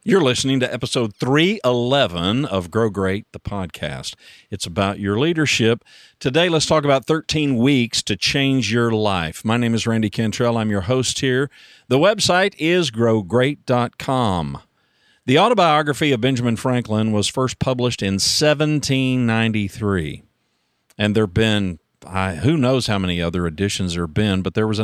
You're listening to episode 311 of Grow Great, the podcast. It's about your leadership. Today, let's talk about 13 weeks to change your life. My name is Randy Cantrell. I'm your host here. The website is growgreat.com. The autobiography of Benjamin Franklin was first published in 1793. And there have been, who knows how many other editions there have been, but there was a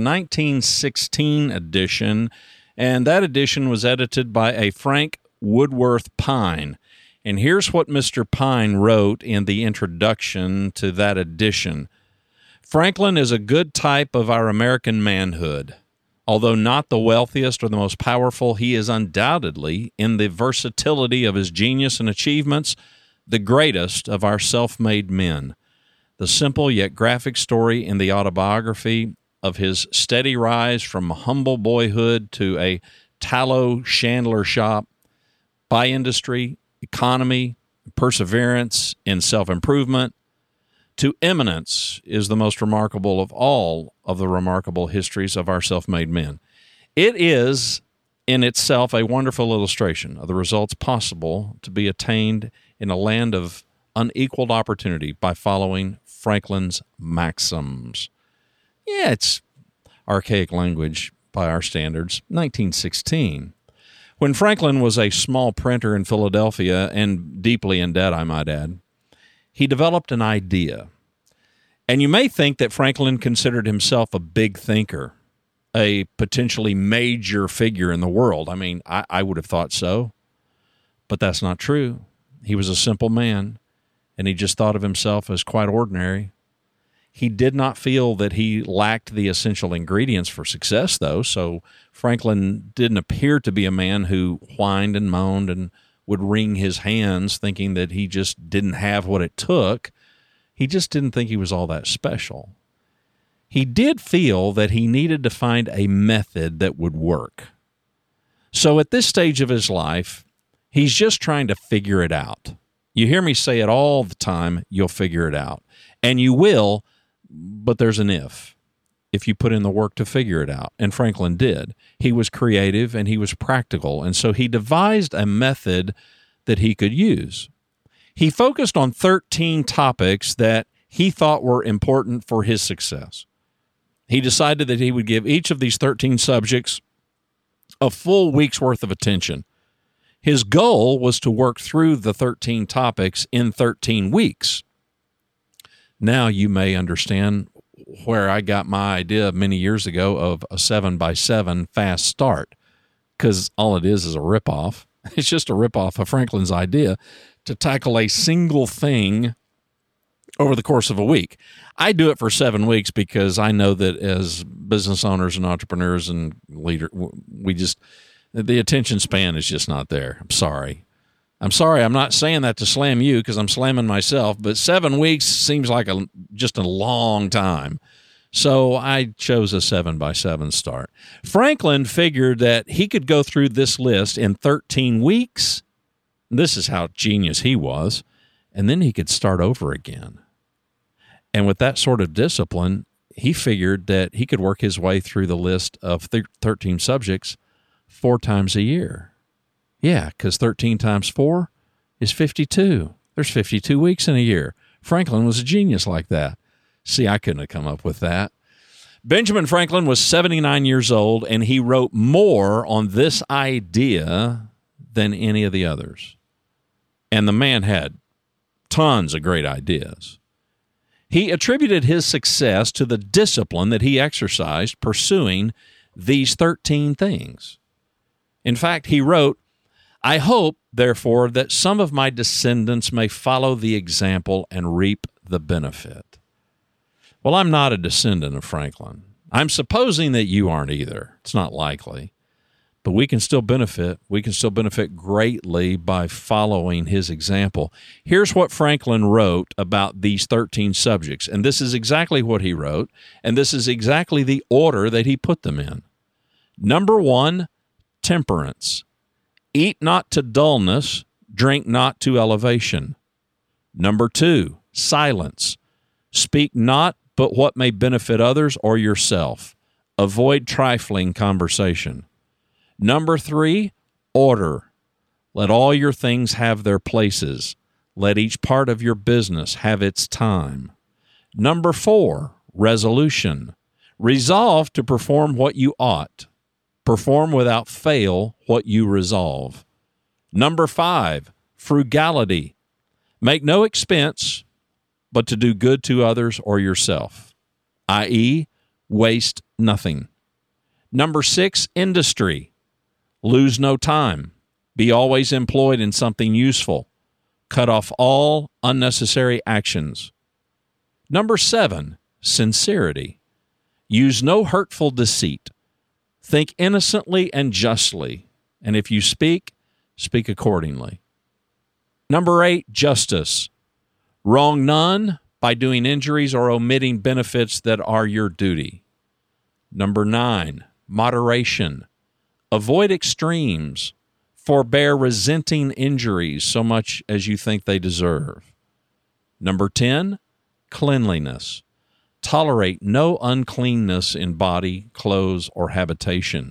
1916 edition, and that edition was edited by a Frank Woodworth Pine. And here's what Mr. Pine wrote in the introduction to that edition. Franklin is a good type of our American manhood. Although not the wealthiest or the most powerful, he is undoubtedly, in the versatility of his genius and achievements, the greatest of our self-made men. The simple yet graphic story in the autobiography of his steady rise from humble boyhood to a tallow chandler shop, by industry, economy, perseverance in self-improvement, to eminence is the most remarkable of all of the remarkable histories of our self-made men. It is in itself a wonderful illustration of the results possible to be attained in a land of unequaled opportunity by following Franklin's maxims. Yeah, it's archaic language by our standards. 1916. When Franklin was a small printer in Philadelphia, and deeply in debt, I might add, he developed an idea. And you may think that Franklin considered himself a big thinker, a potentially major figure in the world. I mean, I would have thought so. But that's not true. He was a simple man, and he just thought of himself as quite ordinary. He did not feel that he lacked the essential ingredients for success, though, so Franklin didn't appear to be a man who whined and moaned and would wring his hands thinking that he just didn't have what it took. He just didn't think he was all that special. He did feel that he needed to find a method that would work. So at this stage of his life, he's just trying to figure it out. You hear me say it all the time, you'll figure it out. And you will, but there's an if you put in the work to figure it out. And Franklin did. He was creative and he was practical, and so he devised a method that he could use. He focused on 13 topics that he thought were important for his success. He decided that he would give each of these 13 subjects a full week's worth of attention. His goal was to work through the 13 topics in 13 weeks. Now you may understand where I got my idea many years ago of a 7x7 fast start, because all it is a ripoff. It's just a ripoff of Franklin's idea to tackle a single thing over the course of a week. I do it for 7 weeks because I know that as business owners and entrepreneurs and leaders, the attention span is just not there. I'm sorry. I'm not saying that to slam you because I'm slamming myself, but 7 weeks seems like just a long time. So I chose a 7x7 start. Franklin figured that he could go through this list in 13 weeks. This is how genius he was. And then he could start over again. And with that sort of discipline, he figured that he could work his way through the list of 13 subjects 4 times a year. Yeah, because 13 times 4 is 52. There's 52 weeks in a year. Franklin was a genius like that. See, I couldn't have come up with that. Benjamin Franklin was 79 years old, and he wrote more on this idea than any of the others. And the man had tons of great ideas. He attributed his success to the discipline that he exercised pursuing these 13 things. In fact, he wrote, I hope, therefore, that some of my descendants may follow the example and reap the benefit. Well, I'm not a descendant of Franklin. I'm supposing that you aren't either. It's not likely. But we can still benefit. We can still benefit greatly by following his example. Here's what Franklin wrote about these 13 subjects, and this is exactly what he wrote, and this is exactly the order that he put them in. Number 1, temperance. Eat not to dullness, drink not to elevation. Number 2, silence. Speak not but what may benefit others or yourself. Avoid trifling conversation. Number 3, order. Let all your things have their places. Let each part of your business have its time. Number 4, resolution. Resolve to perform what you ought. Perform without fail what you resolve. Number 5, frugality. Make no expense but to do good to others or yourself, i.e., waste nothing. Number 6, industry. Lose no time. Be always employed in something useful. Cut off all unnecessary actions. Number 7, sincerity. Use no hurtful deceit. Think innocently and justly, and if you speak, speak accordingly. Number 8, justice. Wrong none by doing injuries or omitting benefits that are your duty. Number 9, moderation. Avoid extremes. Forbear resenting injuries so much as you think they deserve. Number 10, cleanliness. Tolerate no uncleanness in body, clothes, or habitation.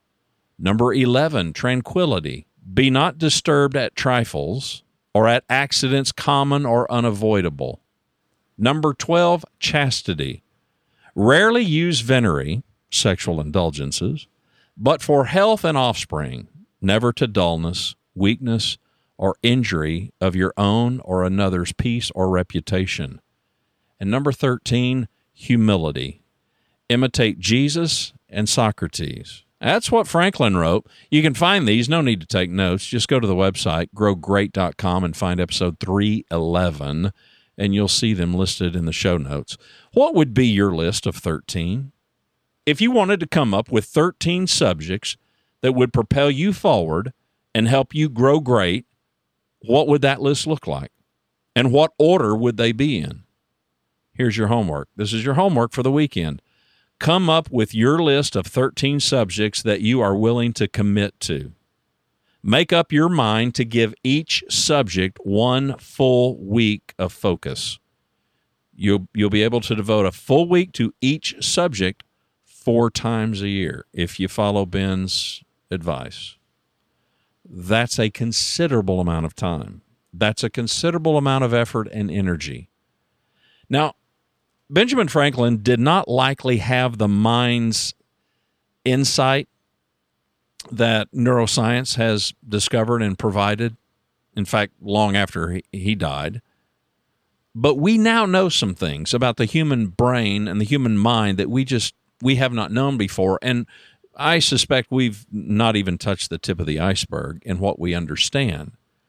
Number 11, tranquility. Be not disturbed at trifles or at accidents common or unavoidable. Number 12, chastity. Rarely use venery, sexual indulgences, but for health and offspring, never to dullness, weakness, or injury of your own or another's peace or reputation. And number 13, humility. Imitate Jesus and Socrates. That's what Franklin wrote. You can find these. No need to take notes. Just go to the website, growgreat.com, and find episode 311, and you'll see them listed in the show notes. What would be your list of 13? If you wanted to come up with 13 subjects that would propel you forward and help you grow great, what would that list look like? And what order would they be in? Here's your homework. This is your homework for the weekend. Come up with your list of 13 subjects that you are willing to commit to. Make up your mind to give each subject one full week of focus. You'll be able to devote a full week to each subject 4 times a year if you follow Ben's advice. That's a considerable amount of time. That's a considerable amount of effort and energy. Now, Benjamin Franklin did not likely have the mind's insight that neuroscience has discovered and provided, in fact, long after he died. But we now know some things about the human brain and the human mind that we have not known before, and I suspect we've not even touched the tip of the iceberg in what we understand.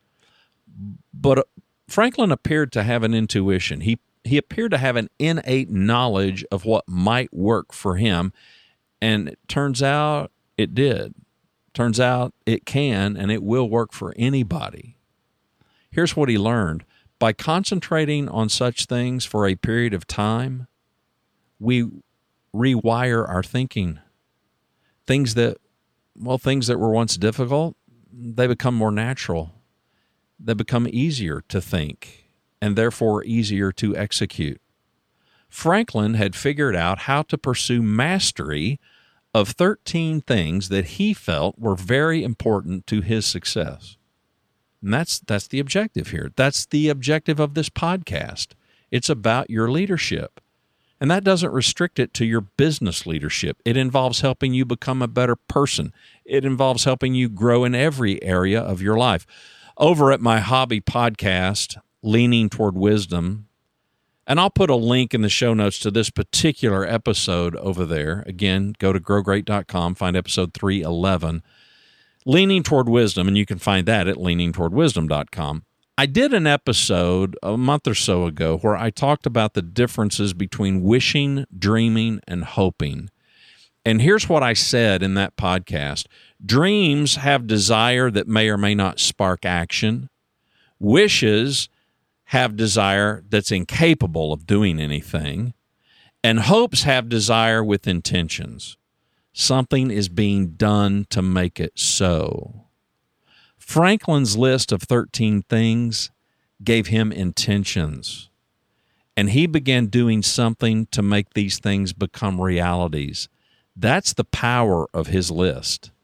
But Franklin appeared to have an intuition. He appeared to have an innate knowledge of what might work for him, and it turns out it did. Turns out it can and it will work for anybody. Here's what he learned. By concentrating on such things for a period of time, we rewire our thinking. Things that were once difficult, they become more natural. They become easier to think and therefore easier to execute. Franklin had figured out how to pursue mastery of 13 things that he felt were very important to his success. And that's the objective here. That's the objective of this podcast. It's about your leadership. And that doesn't restrict it to your business leadership. It involves helping you become a better person. It involves helping you grow in every area of your life. Over at my hobby podcast, Leaning Toward Wisdom, and I'll put a link in the show notes to this particular episode over there. Again, go to growgreat.com, find episode 311, Leaning Toward Wisdom, and you can find that at leaningtowardwisdom.com. I did an episode a month or so ago where I talked about the differences between wishing, dreaming, and hoping. And here's what I said in that podcast. Dreams have desire that may or may not spark action. Wishes have desire that's incapable of doing anything. And hopes have desire with intentions. Something is being done to make it so. Franklin's list of 13 things gave him intentions, and he began doing something to make these things become realities. That's the power of his list.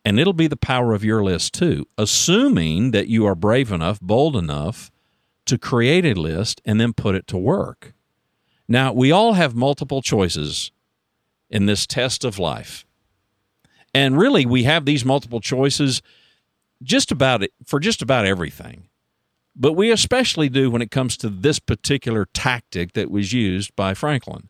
And it'll be the power of your list too, assuming that you are brave enough, bold enough to create a list and then put it to work. Now, we all have multiple choices in this test of life. And really, we have these multiple choices for just about everything. But we especially do when it comes to this particular tactic that was used by Franklin.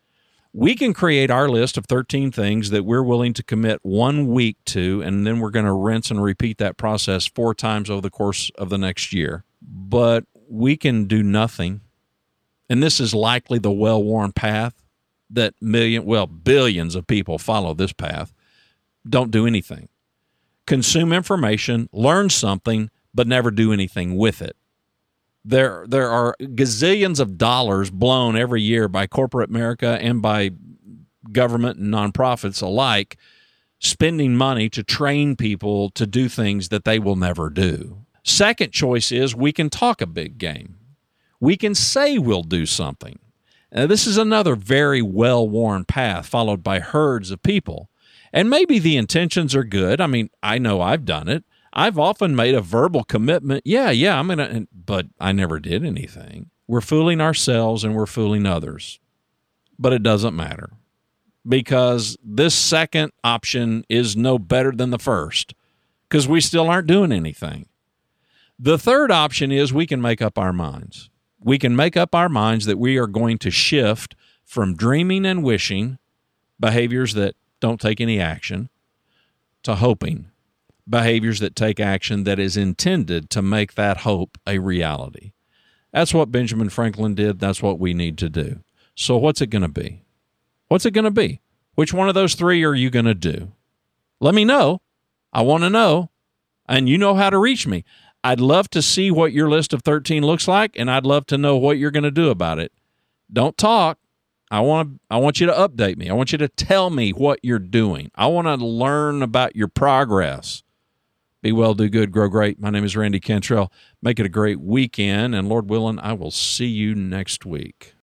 We can create our list of 13 things that we're willing to commit 1 week to, and then we're going to rinse and repeat that process 4 times over the course of the next year. But we can do nothing. And this is likely the well-worn path that billions of people follow this path. Don't do anything. Consume information, learn something, but never do anything with it. There are gazillions of dollars blown every year by corporate America and by government and nonprofits alike, spending money to train people to do things that they will never do. Second choice is we can talk a big game. We can say we'll do something. Now, this is another very well-worn path followed by herds of people. And maybe the intentions are good. I mean, I know I've done it. I've often made a verbal commitment. Yeah, I'm going to, but I never did anything. We're fooling ourselves and we're fooling others. But it doesn't matter because this second option is no better than the first because we still aren't doing anything. The third option is we can make up our minds. We can make up our minds that we are going to shift from dreaming and wishing, behaviors that don't take any action, to hoping, behaviors that take action that is intended to make that hope a reality. That's what Benjamin Franklin did. That's what we need to do. So what's it going to be? What's it going to be? Which one of those 3 are you going to do? Let me know. I want to know. And you know how to reach me. I'd love to see what your list of 13 looks like, and I'd love to know what you're going to do about it. Don't talk. I want you to update me. I want you to tell me what you're doing. I want to learn about your progress. Be well, do good, grow great. My name is Randy Cantrell. Make it a great weekend, and Lord willing, I will see you next week.